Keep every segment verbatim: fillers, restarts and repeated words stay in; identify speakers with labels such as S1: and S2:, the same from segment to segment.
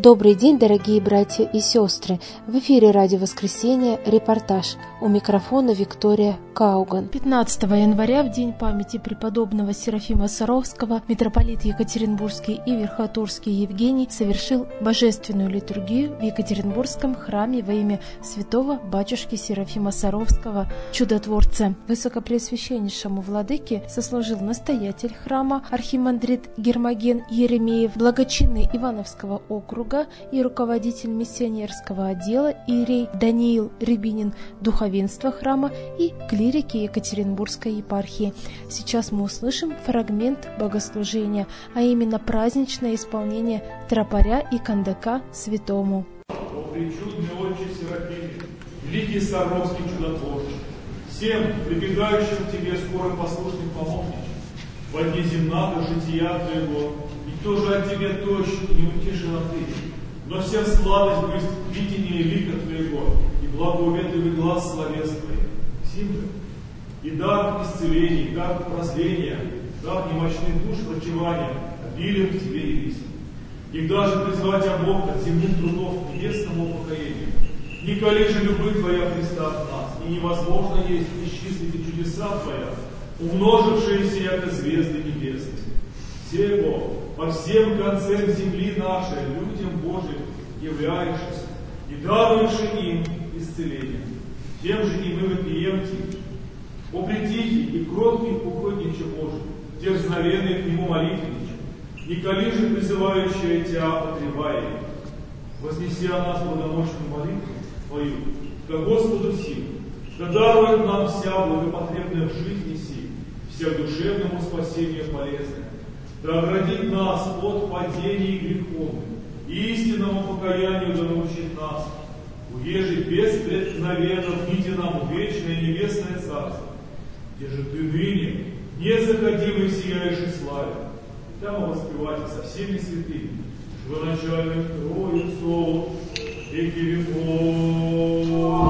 S1: Добрый день, дорогие братья и сестры! В эфире Радио Воскресения репортаж. У микрофона Виктория Кауган.
S2: пятнадцатого января, в день памяти преподобного Серафима Саровского, митрополит Екатеринбургский и Верхотурский Евгений совершил божественную литургию в Екатеринбургском храме во имя святого батюшки Серафима Саровского, чудотворца. Высокопреосвященнейшему владыке сослужил настоятель храма архимандрит Гермоген Еремеев, благочинный Ивановского округа и руководитель миссионерского отдела иерей Даниил Рябинин, духовенство храма и клирики Екатеринбургской епархии. Сейчас мы услышим фрагмент богослужения, а именно праздничное исполнение тропаря и кандака святому.
S3: О пречудный отче Серафиме, великий Саровский чудотворче, всем прибегающим к тебе скоро послушным помощникам, во дни земного жития твоего, и тоже от тебе точно не утешила ты, но всем сладость быть видение лика твоего, и благоуветливый глаз словес твоих. Сим же, и дар исцеления, и дар прозрения, дар немощных душ врачевания, обилием к тебе явись. И даже призвать обок от земных трудов к небесному упокоению. Николи же любовь твоя Христа от нас, и невозможно есть исчислить чудеса твоя, умножившиеся, яко звезды небесные. Сего по всем концам земли нашей, людям Божьим, являешься и даруешь им исцеление. Тем же и мы вопиемте, о притихи и кроткий угодниче Божий, дерзновенный к Нему молитвенниче, николи же призывающие Тебя отревая, вознеси о нас благомощную молитву Твою, ко Господу силу, да дарует нам вся благопотребная в жизни сил, всехдушевному спасению полезное, да оградит нас от падений греховных, и истинному покаянию да научит нас, уежи беспреткновенно вните нам в вечное небесное царство, где же ты ныне, незаходимый сияешь и славе, и там воспевайте со всеми святыми, живоначальных Троицу, веки веков.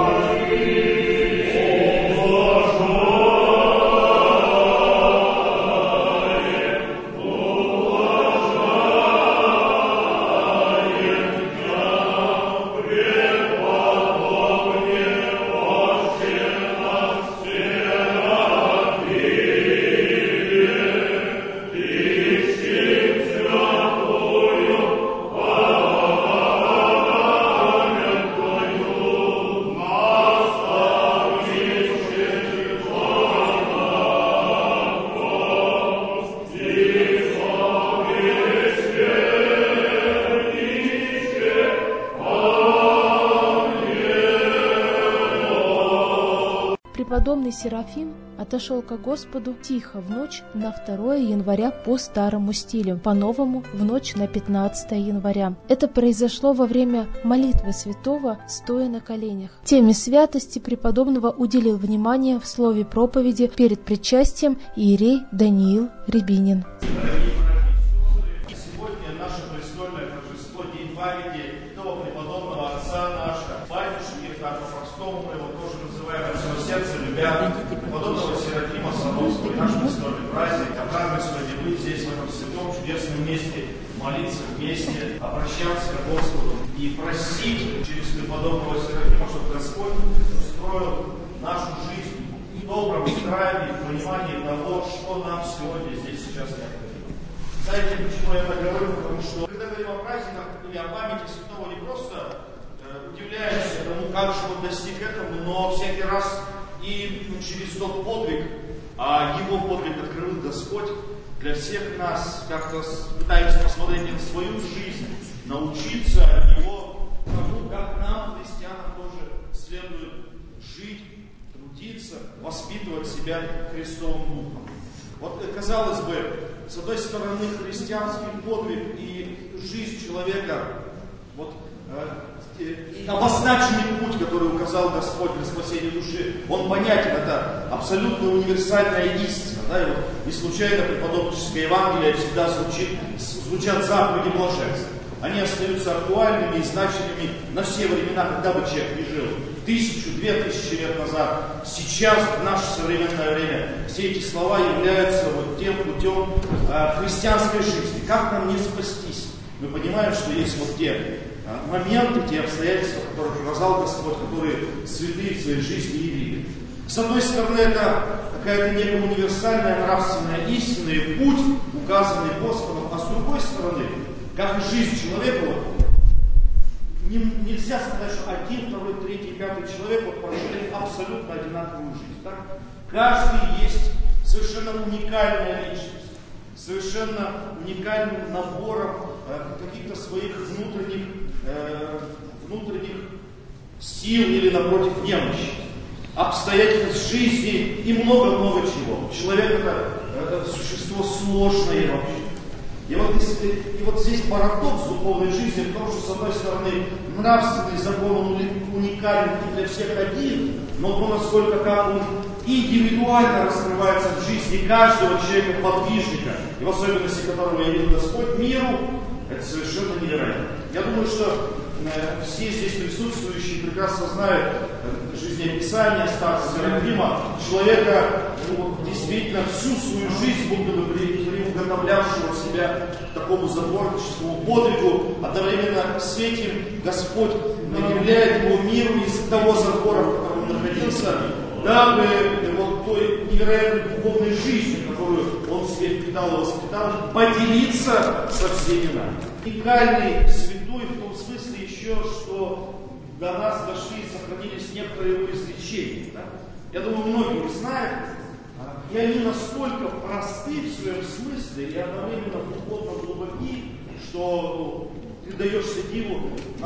S2: Преподобный Серафим отошел ко Господу тихо в ночь на второе января по старому стилю, по-новому в ночь на пятнадцатое января. Это произошло во время молитвы святого, стоя на коленях. Теме святости преподобного уделил внимание в слове проповеди перед причастием иерей Даниил Рябинин.
S4: Сегодня наше престольное торжество, день памяти того преподобного отца нашего, батюшки, так по-простому мы его тоже называем от всего сердца, любя преподобного Серафима Саровского, наш престольный праздник. Я рад сегодня быть здесь, в этом святом, чудесном месте, молиться вместе, обращаться к Господу и просить через преподобного Серафима, чтобы Господь устроил нашу жизнь в добром здравии, в понимании того, что нам сегодня здесь сейчас необходимо. Знаете, почему я так говорю? Потому что, когда говорим о праздниках или о памяти святого, не просто э, удивляешься тому, как же он достиг этого, но всякий раз и ну, через тот подвиг, а его подвиг открыл Господь для всех нас, как-то пытаемся посмотреть на свою жизнь, научиться его тому, как нам, христианам, тоже следует жить, трудиться, воспитывать себя Христовым Духом. Вот, казалось бы, с одной стороны, христианский подвиг и жизнь человека, вот, э, обозначенный путь, который указал Господь для спасения души, он понятен, это абсолютно универсальная истина. Да? И вот, не случайно преподобническое Евангелие всегда звучит, звучат заповеди блаженства. Они остаются актуальными и значимыми на все времена, когда бы человек не жил. Тысячу, две тысячи лет назад. Сейчас, в наше современное время, все эти слова являются вот тем путем э, христианской жизни. Как нам не спастись? мы понимаем, что есть вот те моменты, те обстоятельства, которые показал Господь, которые святые в своей жизни явили. С одной стороны, это какая-то некая универсальная нравственная истина и путь, указанный Господом, а с другой стороны, как и жизнь человека, вот, не, нельзя сказать, что один, второй, третий, пятый человек вот, прожили абсолютно одинаковую жизнь. Так? Каждый есть совершенно уникальная личность, совершенно уникальным набором э, каких-то своих внутренних, э, внутренних сил или, напротив, немощи, обстоятельств жизни и много-много чего. Человек это, это существо сложное вообще. И вот, если, и вот здесь парадокс духовной жизни, потому что, с одной стороны, нравственный закон он уникален и для всех один, но то, насколько как он индивидуально раскрывается в жизни каждого человека-подвижника, и в особенности которого явил Господь миру, это совершенно невероятно. Я думаю, что э, все здесь присутствующие прекрасно знают э, жизнеописание старца Серафима, человека, ну, действительно всю свою жизнь будто бы приуготовлявшего себя к такому затворническому подвигу. Одновременно с этим Господь являет его миру из того затвора, в котором он находился, дабы вот той невероятной духовной жизнью, которую он себе впитал и воспитал, поделиться со всеми нами. Уникальный святой в том смысле еще, что до нас дошли и сохранились некоторые его изречения. Да? Я думаю, многие знают, и они настолько просты в своем смысле и одновременно духовно глубоки, что ты даешься диву,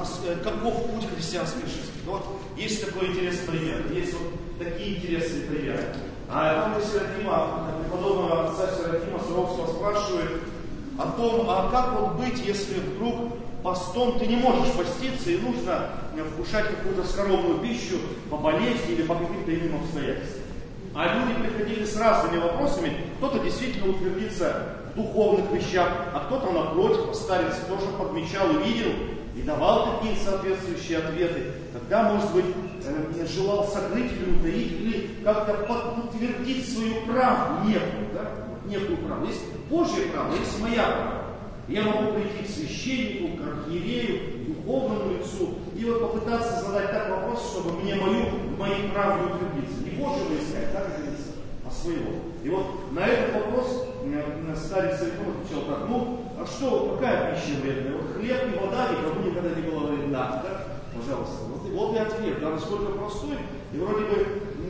S4: каков путь христианской жизни. Вот есть такой интересный пример, есть вот такие интересные примеры. А там Серафима, преподобного отца Серафима Саровского спрашивает о том, а как вот быть, если вдруг постом ты не можешь поститься и нужно вкушать какую-то скоромную пищу по болезни или по каким-то иным обстоятельствам. А люди приходили с разными вопросами, кто-то действительно утвердится в духовных вещах, а кто-то, напротив, старец тоже подмечал и видел, и давал такие соответствующие ответы. Тогда, может быть, желал сокрыть или утаить, или как-то подтвердить свою правду, некую, да? некую правду. Есть Божья правда, есть моя правда. Я могу прийти к священнику, к архиерею, к духовному лицу, и вот попытаться задать так вопрос, чтобы мне мою, моей правде утвердиться. Не Божьего искать, так говорится, а своего. И вот на этот вопрос старец Серафим отвечал так: ну, а что, какая пища вредная? Вот хлеб и вода никому никогда не было вредна, да? Пожалуйста. Вот, вот и ответ, да, насколько простой, и вроде бы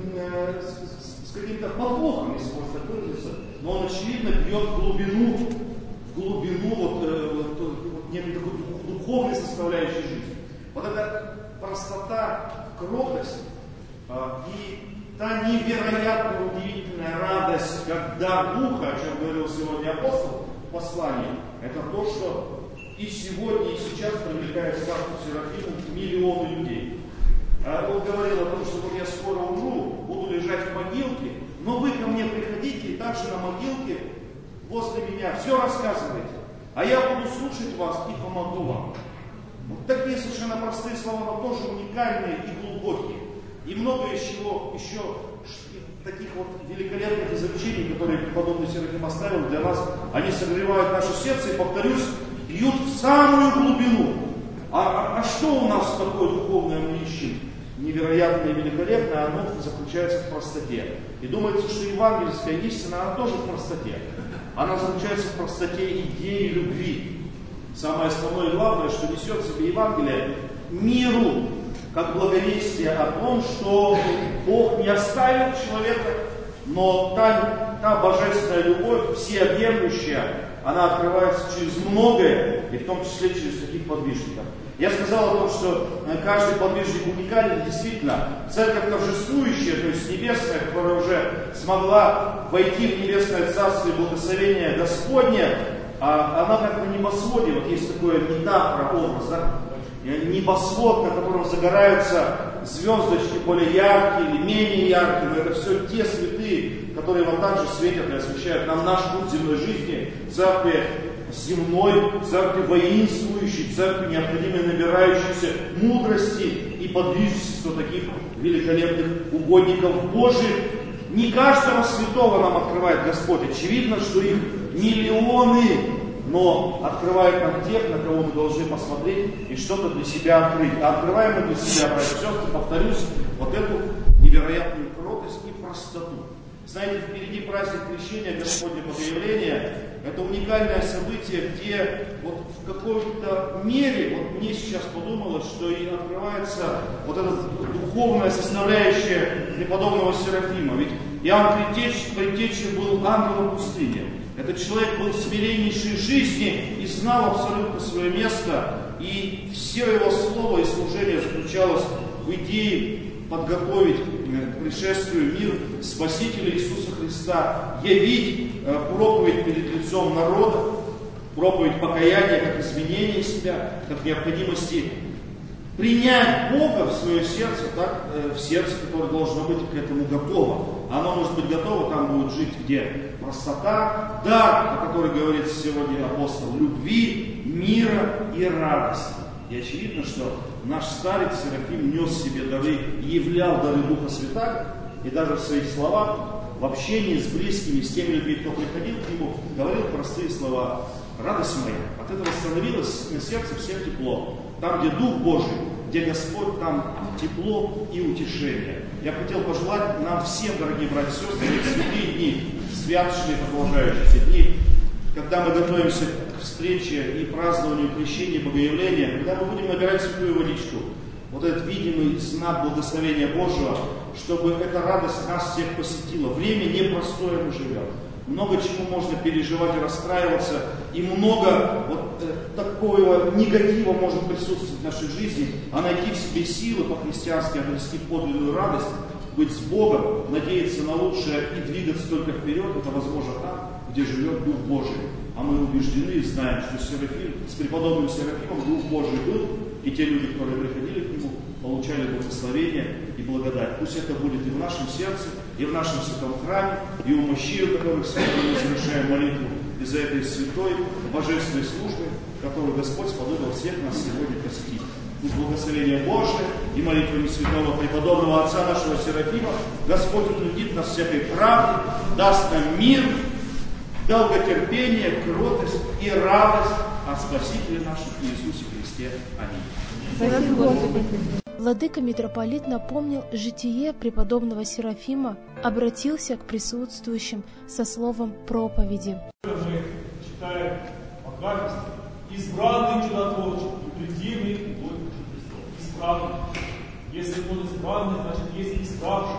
S4: э, с, с каким-то подвохом, если можно так выразиться, но он, очевидно, бьет в глубину, в глубину вот, э, вот, вот некой такой духовной составляющей жизни. Вот эта простота, кротость э, и та невероятно удивительная радость, когда духа, о чем говорил сегодня апостол в послании, это то, что и сегодня, и сейчас привлекает к старцу Серафиму миллионы людей. А он говорил о том, что вот я скоро умру, буду лежать в могилке, но вы ко мне приходите и также на могилке возле меня все рассказывайте, а я буду слушать вас и помогу вам. Вот такие совершенно простые слова, но тоже уникальные и глубокие. И много еще, еще таких вот великолепных изречений, которые преподобный Серафим оставил для нас, они согревают наше сердце и, повторюсь, бьют в самую глубину. А, а, а что у нас такое духовное мы ищем? Невероятное и великолепное, оно заключается в простоте. И думается, что евангельская истина, она тоже в простоте. Она заключается в простоте идеи любви. Самое основное и главное, что несет в себе Евангелие миру, как благовестие о том, что Бог не оставил человека, но та, та божественная любовь, всеобъемлющая, она открывается через многое, и в том числе через таких подвижников. Я сказал о том, что каждый подвижник уникален, действительно. Церковь торжествующая, то есть небесная, которая уже смогла войти в небесное царство и благословение Господне, она как на небосводе, вот есть такое метафора, образ, да? Небосвод, на котором загораются звездочки более яркие или менее яркие, но это все те святые, которые вот так же светят и освещают нам наш путь земной жизни, церкви земной, церкви воинствующей, церкви необходимой набирающейся мудрости и подвижничества таких великолепных угодников Божьих. Не каждого святого нам открывает Господь. Очевидно, что их миллионы, но открывает нам тех, на кого мы должны посмотреть и что-то для себя открыть. А открываем мы для себя, братья и сестры, повторюсь, вот эту невероятную кротость и простоту. Знаете, впереди праздник Крещения, Господне Богоявления. Это уникальное событие, где вот в какой-то мере, вот мне сейчас подумалось, что и открывается вот эта духовная составляющая преподобного Серафима. Ведь Иоанн Предтеча был ангелом пустыни. Этот человек был смиреннейшей жизни и знал абсолютно свое место. И все его слово и служение заключалось в идее подготовить к пришествию мир Спасителя Иисуса Христа, явить проповедь перед лицом народа, проповедь покаяния как изменение себя, как необходимости принять Бога в свое сердце, так, в сердце, которое должно быть к этому готово. Оно может быть готово, там будет жить где простота, дар, о которой говорит сегодня апостол, любви, мира и радости. И очевидно, что наш старец Серафим нес в себе дары, являл дары Духа Святаго, и даже в своих словах, в общении с близкими, с теми людьми, кто приходил к нему, говорил простые слова: радость моя. От этого становилось на сердце всем тепло. Там, где Дух Божий, где Господь, там тепло и утешение. Я хотел пожелать нам всем, дорогие братья и сестры, в святые дни, святочные продолжающиеся дни, когда мы готовимся к встрече и празднованию крещения и богоявления, когда мы будем набирать святую водичку, вот этот видимый знак благословения Божьего, чтобы эта радость нас всех посетила. Время непростое мы живем. Много чему можно переживать и расстраиваться, и много вот э, такого негатива может присутствовать в нашей жизни, а найти в себе силы по-христиански обрести подлинную радость, быть с Богом, надеяться на лучшее и двигаться только вперед, это возможно там, где живет Дух Божий. А мы убеждены и знаем, что Серафим, с преподобным Серафимом Дух Божий был, и те люди, которые приходили к нему, получали благословение и благодать. Пусть это будет и в нашем сердце, и в нашем святом храме, и у мужчин, у которых сегодня мы совершаем молитву, и за этой святой божественной службы, которую Господь сподобил всех нас сегодня посетить. Пусть благословение Божие и молитвами святого преподобного отца нашего Серафима Господь утвердит нас всякой правде, даст нам мир, долготерпение, кротость и радость о Спасителе нашем Иисусе Христе. Аминь.
S2: Владыка митрополит напомнил житие преподобного Серафима, обратился к присутствующим со словом проповеди.
S3: Мы читаем богатство, избранный чудотворчий, непредельный Бог избранный. Если он избранный, значит есть избравший.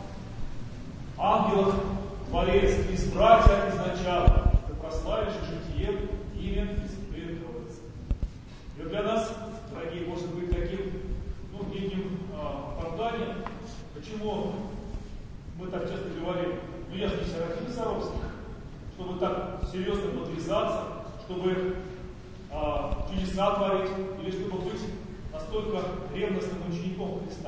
S3: Ангелов Творец, избратья изначально, ты прославишь житие имя Пресвятой Троицы. И для нас, дорогие, может быть таким ну, неким а, оправданием, почему мы так часто говорим, ну я же не Серафим Саровский, чтобы так серьезно подвязаться, чтобы а, чудеса творить, или чтобы быть настолько ревностным учеником Христа.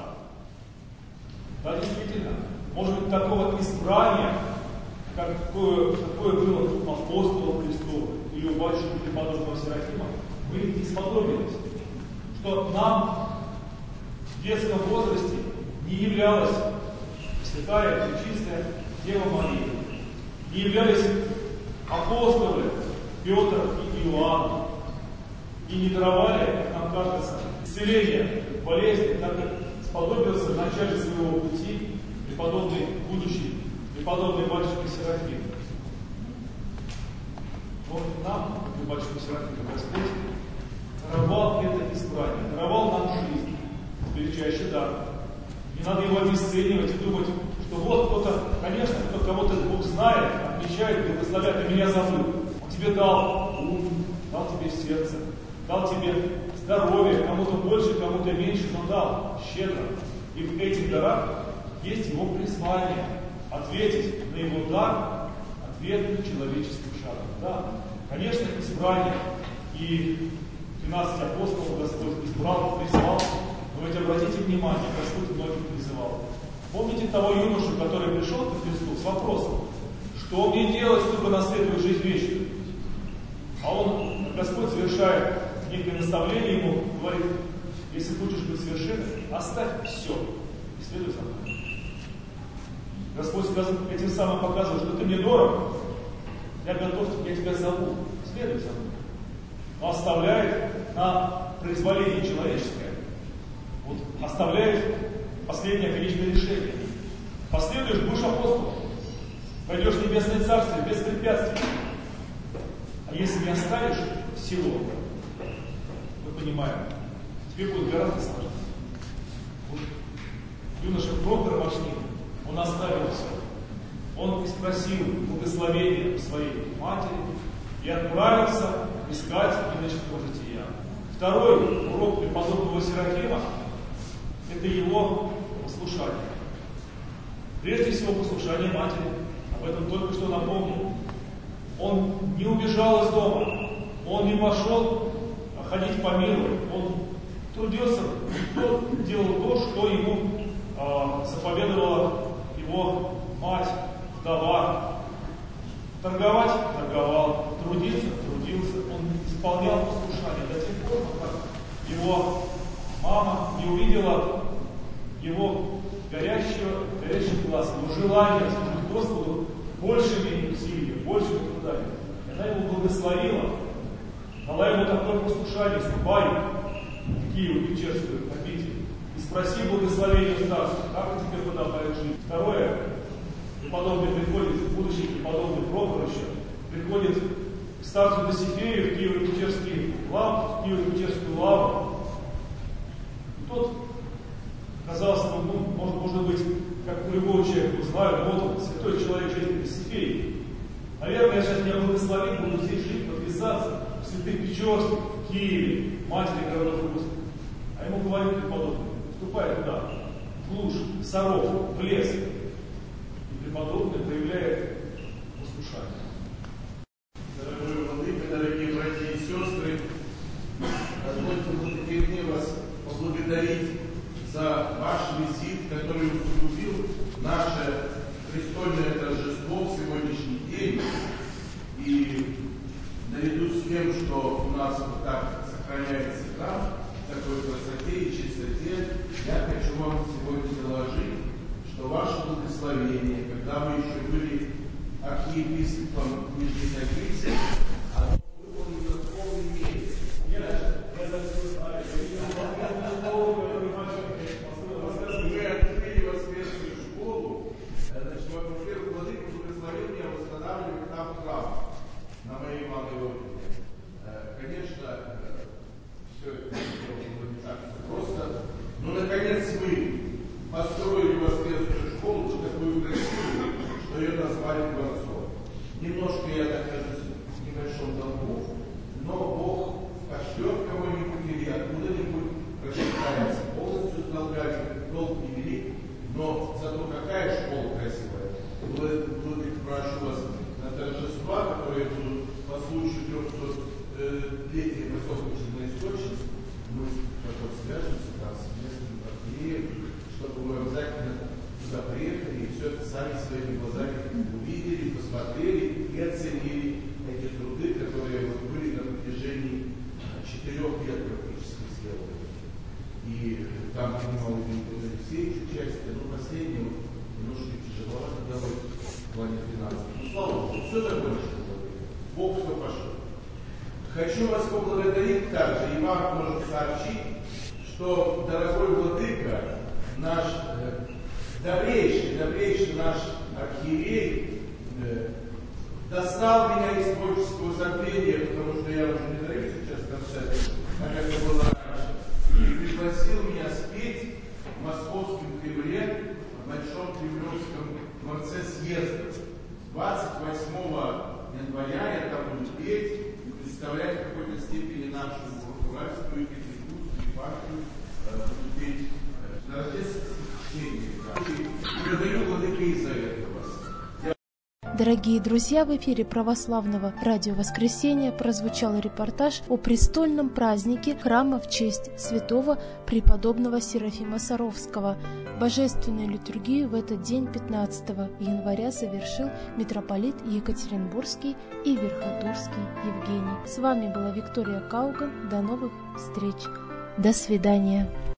S3: Да, действительно, может быть, такого избрания, какое, какое было у апостола Христова или у батюшки преподобного Серафима, мы не сподобились, что нам в детском возрасте не являлась святая и чистая Дева Мария, не являлись апостолы Петр и Иоанн, и не даровали, как нам кажется, исцеление болезни, так как сподобился в начале своего пути преподобный будущий, преподобный батюшка Серафим. Вот нам, батюшка Серафим, Господь даровал это избрание, даровал нам жизнь, величайший дар. Не надо его обесценивать и думать, что вот кто-то, конечно, кто кого-то Бог знает, отмечает, благословляет, а меня забыл. Он тебе дал ум, дал тебе сердце, дал тебе здоровье, кому-то больше, кому-то меньше, но дал щедро. И в этих дарах есть его призвание ответить на его дар ответным человеческим шагом. Да, конечно, избрание и двенадцать апостолов Господь избрал, призвал, но ведь обратите внимание, Господь многих призывал. Помните того юношу, который пришел к Христу с вопросом, что мне делать, чтобы наследовать жизнь вечную? А он, Господь, совершает некое наставление ему, говорит, если хочешь быть совершенным, оставь все и следуй за мной. Господь этим самым показывает, что ты мне дорог, я готов, я тебя зову, следуй за мной. но оставляет на произволение человеческое, вот, оставляет последнее конечное решение. Последуешь, будешь апостолом, пойдешь в небесное царствие без препятствий. А если не оставишь всего, мы понимаем, тебе будет гораздо сложнее. Вот юноша Прохор Машнин, он оставил все. Он спросил благословения у своей матери и отправился искать иноческого жития. Второй урок преподобного Серафима – это его послушание. Прежде всего, послушание матери. Об этом только что напомнил. Он не убежал из дома. Он не пошел ходить по миру. Он трудился, он делал то, что ему э, заповедовала его мать, вдова. Торговать – торговал. Трудиться – трудился. Он исполнял послушание до тех пор, пока его мама не увидела его горящего, горящий глаз, его желание служить Господу большими усилиями, большими трудами. И она его благословила, дала ему такое послушание: ступай в Киев, Печерскую обитель, и спроси благословения старцев, как тебе подобает жить. Второе, преподобный приходит, будущий преподобный Прохор еще, приходит к старцу Досифею в Киево-Печерский лав, в Киево-Печерскую лаву. И тот, казалось, ну, может, может быть, как у любого человека, знаю, вот он, святой человек, житель Досифей. Наверное, я сейчас меня благословить, буду здесь жить, подписаться в Святых Печерских, в Киеве, матери городов русских. А ему говорит преподобный: ступай туда, в глушь, в Саров, в лес. И преподобный проявляет послушание.
S4: Дорогой владыка, дорогие братья и сестры, позвольте в эти дни вас поблагодарить за ваш визит, который усугубил наше престольное торжество в сегодняшний день. И наряду с тем, что у нас вот так сохраняется храм в такой красоте и чистоте, я хочу вам сегодня доложить, что ваше благословение, когда вы еще были архиепископом Нижнетагильска, оно выполнено в полной мере. Мы открыли воскресную школу. Значит, во-первых, владыка благословил меня восстанавливать там храм на моей малой родине. Конечно, все это было не так просто. Но, наконец, мы построили воскресную школу, такую красивую, что ее назвали дворцом. Немножко я нахожусь в небольшом долгу, но Бог пошлет кого-нибудь или откуда-нибудь прочитается полностью с долгами, долг невелик, но зато какая школа красивая. Владыка, прошу вас на торжества, которые будут по случаю трехсотлетия высокоучебной источности, мы потом свяжемся там с местным архиереем, чтобы вы обязательно туда приехали и все это сами своими глазами увидели, посмотрели и оценили эти труды, которые вот были на протяжении четырех лет практически сделаны. И там принимал Николай Алексеевич участие, но последний вот, немножко тяжеловато давать в плане финансов. Ну, слава Богу, все закончено. Бог все пошел. Хочу вас поблагодарить также и вам тоже сообщить, что, дорогой владыка, наш э, добрейший, добрейший наш архиерей э, достал меня из творческого забвения, потому что я уже не даю сейчас концерт, а как это было раньше, и пригласил меня спеть в Московском Кремле, в Большом Кремлевском дворце съезда. двадцать восьмого января я там буду петь и представлять в какой-то степени нашу уральскую и петербургскую партию, буду петь на рождественских чтениях. Благодарю владыка и за это вас.
S2: Дорогие друзья, в эфире православного радио «Воскресенье» прозвучал репортаж о престольном празднике храма в честь святого преподобного Серафима Саровского. Божественную литургию в этот день, пятнадцатого января, совершил митрополит Екатеринбургский и Верхотурский Евгений. С вами была Виктория Кауган. До новых встреч. До свидания.